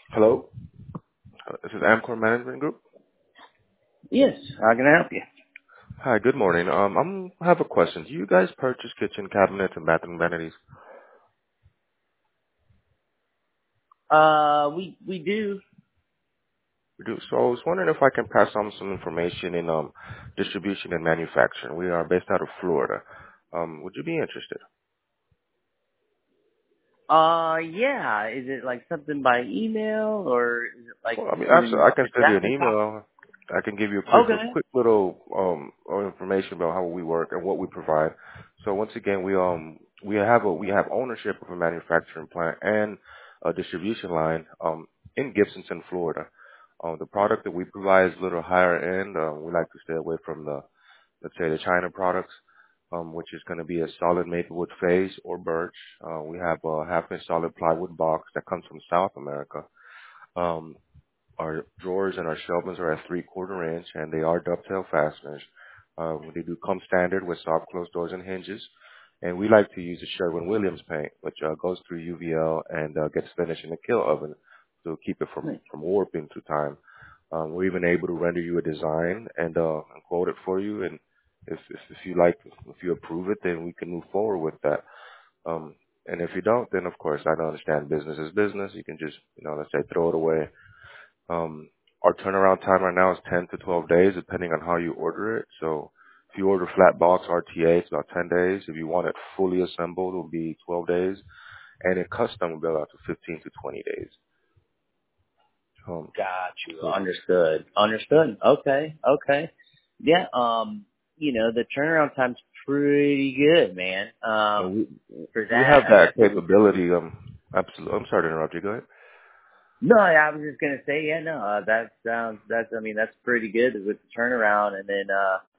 Hello, this is Amcor Management Group. Yes, how can I help you? Hi, good morning. I have a question. Do you guys purchase kitchen cabinets and bathroom vanities? We do. We do. So I was wondering if I can pass on some information in distribution and manufacturing. We are based out of Florida. Would you be interested? Yeah. Is it like something by email or is it like Well, I mean, through absolutely. I can send you an exactly copy? email. I can give you a Okay. quick little information about how we work and what we provide. So once again, we have ownership of a manufacturing plant and a distribution line in Gibsonton, Florida. The product that we provide is a little higher end. We like to stay away from the, let's say, the China products, which is going to be a solid maplewood face or birch. We have a half-inch solid plywood box that comes from South America. Um, our drawers and our shelvings are at 3/4 inch, and they are dovetail fasteners. They do come standard with soft closed doors and hinges. And we like to use the Sherwin-Williams paint, which goes through UVL and gets finished in a kill oven to keep it Nice. from warping through time. We're even able to render you a design and quote it for you. And if you like, if you approve it, then we can move forward with that. And if you don't, then of course I don't understand business is business. You can just, let's say throw it away. Our turnaround time right now is 10 to 12 days, depending on how you order it. So if you order flat box RTA, it's about 10 days. If you want it fully assembled, it will be 12 days. And a custom will be about to 15 to 20 days. Got you. So, Understood. Understood. Okay. Okay. Yeah. The turnaround time's pretty good, man. and For we have that, that capability. Absolutely. I'm sorry to interrupt you. Go ahead. no, I was just gonna say, yeah, no, that sounds, I mean, that's pretty good with the turnaround, and then,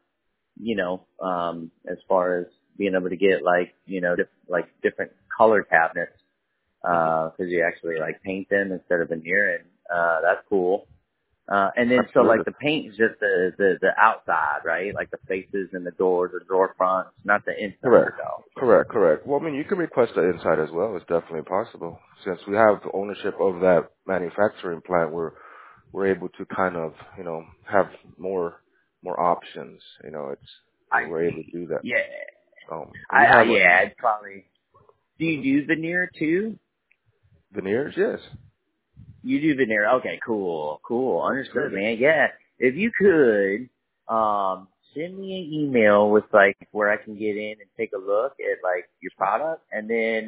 as far as being able to get like, like different color cabinets, Hmm. cause you actually like paint them instead of veneer, and, that's cool. And then so Absolutely. like the paint is just the outside, right? Like the faces and the doors, the door fronts, not the inside Correct. though. Correct. Well, I mean, you can request the inside as well. It's definitely possible. Since we have ownership of that manufacturing plant, we're able to kind of, have more options. I We're able to see. do that. Yeah. We have Yeah, I'd probably, do you do veneer too? veneers, yes, You do veneer. Okay, cool. Cool. Understood, absolutely. man. Yeah. If you could, send me an email with like where I can get in and take a look at like your product, and then,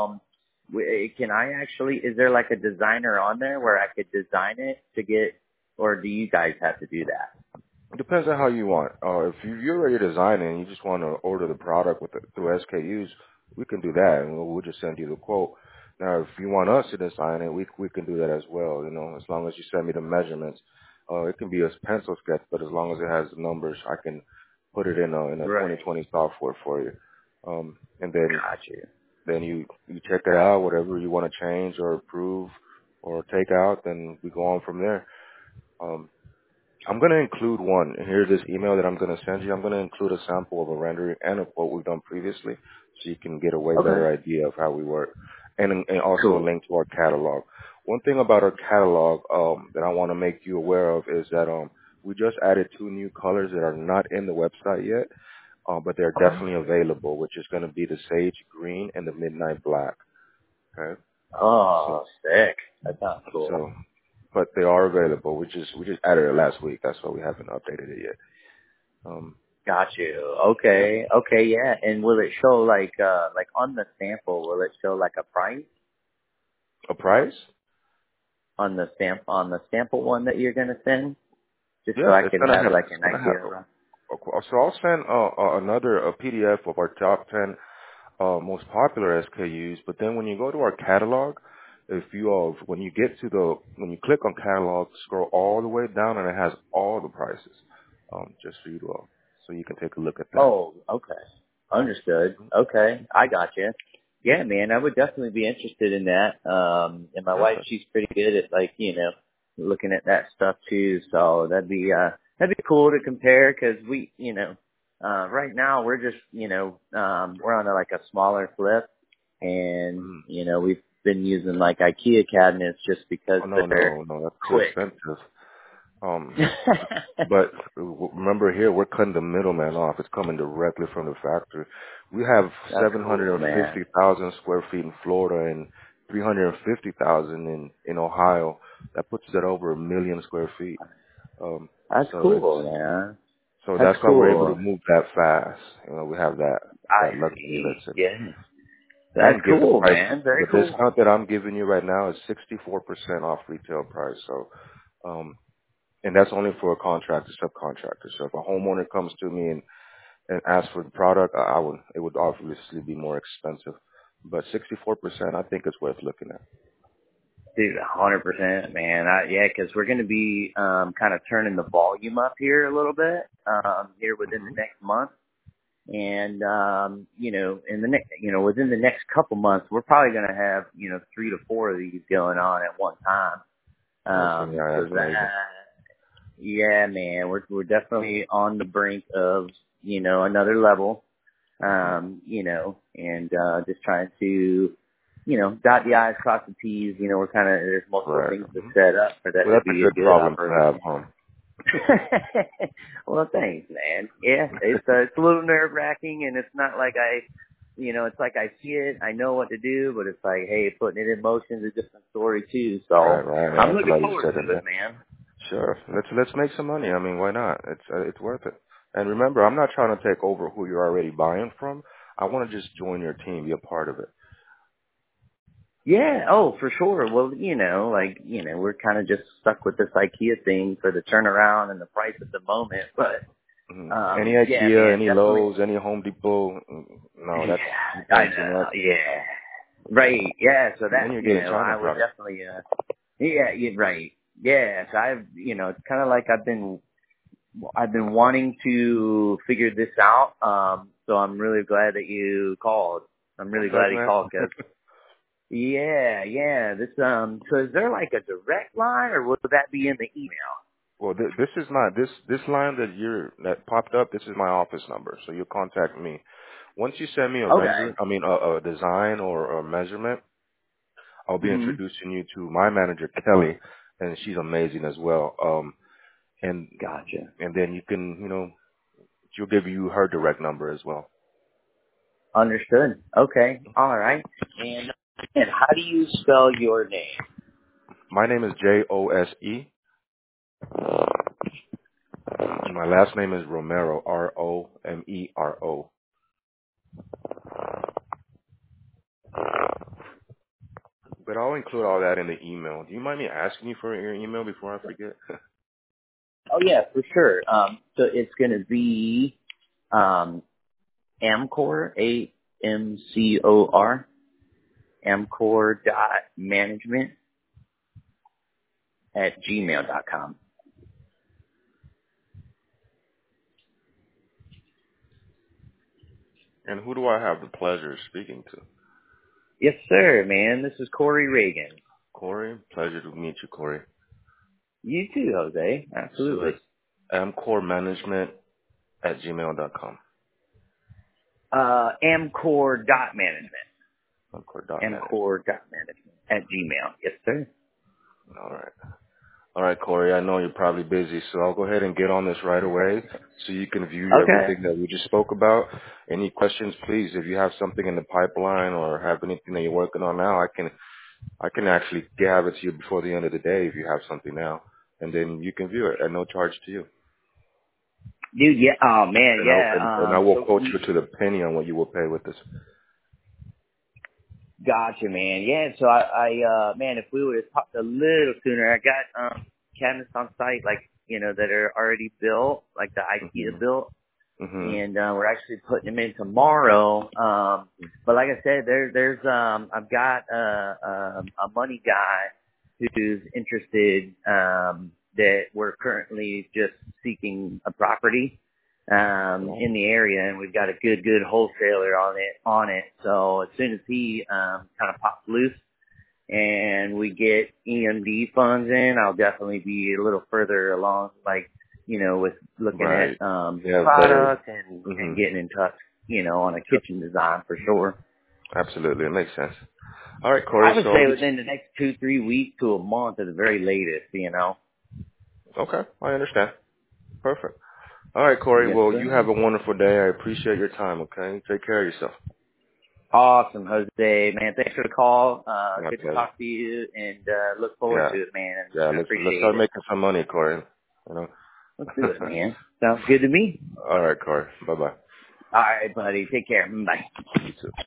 can I actually, is there like a designer on there where I could design it to get, or do you guys have to do that? It depends on how you want. If you're already designing and you just want to order the product through SKUs, we can do that, and we'll just send you the quote. Now, if you want us to design it, we can do that as well. As long as you send me the measurements. It can be a pencil sketch, but as long as it has the numbers, I can put it in a Right. 2020 software for you. And then Got you. you check it out, whatever you want to change or approve or take out, then we go on from there. Um, I'm going to include one. Here's this email that I'm going to send you. I'm going to include a sample of a rendering and a quote we've done previously so you can get a way Okay. better idea of how we work. And also a Cool. link to our catalog. One thing about our catalog that I want to make you aware of is that we just added 2 new colors that are not in the website yet, but they're Okay. definitely available, which is going to be the sage green and the midnight black. Okay? So, Oh, sick. That sounds cool. so, but they are available. We just added it last week. That's why we haven't updated it yet. Um, Got you. yeah. Okay. Okay. Yeah. And will it show like on the sample? Will it show like a price A price? on the sample one that you're gonna send? Just so Yes, I it's can gonna have have. like It's an gonna idea. have. So I'll send another a PDF of our top 10 most popular SKUs. But then when you go to our catalog, if you when you get to when you click on catalog, scroll all the way down, and it has all the prices, just for you to so you can take a look at that. Oh, okay. Understood. Okay. I got you. Yeah, man. I would definitely be interested in that. And my wife, Perfect. she's pretty good at like looking at that stuff too. So that'd be cool to compare because we, right now we're just, we're on like a smaller flip, and Mm. been using like IKEA cabinets just because Oh, no, they're that's too quick. expensive. But remember here, we're cutting the middleman off. It's coming directly from the factory. We have That's cool, man. 750,000 square feet in Florida and 350,000 in Ohio. That puts us at over 1 million square feet. That's So cool, man. That's that's why we're able to cool. move that fast. We have I that luxury, see. let's say. Yeah. That's And give the cool, price. man. Very The cool. discount that I'm giving you right now is 64% off retail price. So, and that's only for a contractor, subcontractor. So if a homeowner comes to me and asks for the product, it would obviously be more expensive. But 64%, I think it's worth looking at. Dude, 100%, man. Yeah, because we're going to be kind of turning the volume up here a little bit here within the Hmm. next month. And, in the next, within the next couple months, we're probably going to have, 3 to 4 of these going on at one time. Okay, yeah, So that's amazing. yeah, man, we're definitely on the brink of, another level, Hmm. and, just trying to, dot the I's, cross the T's, we're kind of, there's multiple Right. things to Hmm. set up for that Well, to that's a be a good good problem to have, operation. huh? Well, thanks, man. Yeah, it's a little nerve wracking, and it's not like it's like I see it, I know what to do, but it's like, hey, putting it in motion is a different story too. Right, So right. I'm Yeah, that's looking what you forward said in to it, there. man. Sure. Let's make some money. I mean, why not? It's worth it. And remember, I'm not trying to take over who you're already buying from. I want to just join your team, be a part of it. Yeah, oh, for sure. Well, we're kind of just stuck with this IKEA thing for the turnaround and the price at the moment, but Hmm. Any yeah, IKEA, man, any definitely. Lowe's, any Home Depot? No, Yeah, you're I paying too know. much. Yeah, right. Yeah, so And then that you're getting China I would product. definitely. Yeah, right. Yeah, so it's kind of like I've been wanting to figure this out. So I'm really glad that you called. I'm I'm really glad glad you he asked. called because yeah. This so is there like a direct line or would that be in the email? Well, this is not this line that popped up. This is my office number, so you contact me. Once you send me Okay. a design or a measurement, I'll be Hmm. introducing you to my manager Kelly, and she's amazing as well. And Gotcha. and then you can she'll give you her direct number as well. Understood. Okay. All right. And how do you spell your name? My name is Jose, and my last name is Romero, Romero. But I'll include all that in the email. Do you mind me asking you for your email before I forget? Oh yeah, for sure. So it's gonna be Amcor, AMCOR, amcor.management@gmail.com. And who do I have the pleasure of speaking to? Yes, sir, man. This is Corey Reagan. Corey? Pleasure to meet you, Corey. You too, Jose. So Absolutely. that's amcoremanagement@gmail.com. Amcor.management. Amcore.management. Amcor.management@gmail. Yes, sir. All right. All right, Corey, I know you're probably busy, so I'll go ahead and get on this right away so you can view Okay. everything that we just spoke about. Any questions, please, if you have something in the pipeline or have anything that you're working on now, I can actually have it to you before the end of the day if you have something now. And then you can view it at no charge to you. Dude, yeah. Oh man, And I yeah. will So quote we you to the penny on what you will pay with this. Gotcha, man. Yeah, so man, if we would have talked a little sooner, I got cabinets on site, like, that are already built, like the IKEA Mhm. built, Mhm. and we're actually putting them in tomorrow. But like I said, there's I've got a money guy who's interested, that we're currently just seeking a property in the area, and we've got a good wholesaler on it. So as soon as he kind of pops loose and we get EMD funds in, I'll definitely be a little further along, like, with looking at Right. Yeah, better. product and Mhm. getting in touch, on a kitchen design for sure. Absolutely, it makes sense. All right, I Corey. would So I'll say get within the next 2-3 weeks to a month at the very latest, you know. okay, I understand. Perfect. All right, Corey. Yes, Well, you sir. have a wonderful day. I appreciate your time. Okay, take care of yourself. Awesome, Jose, man. Thanks for the call. My Good to pleasure. talk to you, and look forward Yeah, to it, man. yeah. I Let's appreciate start it. making some money, Corey. You know. Let's do it, man. Sounds good to me. All right, Corey. Bye bye. All right, buddy. Take care. Bye. You too.